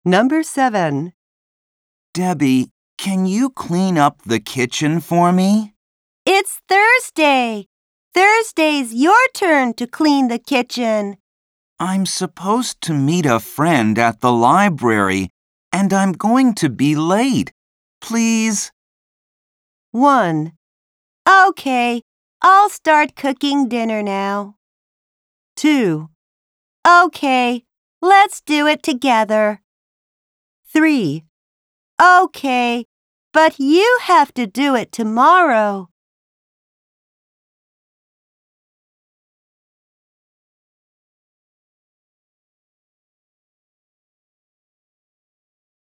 Number 7. Debbie, can you clean up the kitchen for me? It's Thursday. Thursday's your turn to clean the kitchen. I'm supposed to meet a friend at the library, and I'm going to be late. Please? 1, Okay, I'll start cooking dinner now. 2, Okay, let's do it together. 3, Okay, but you have to do it tomorrow.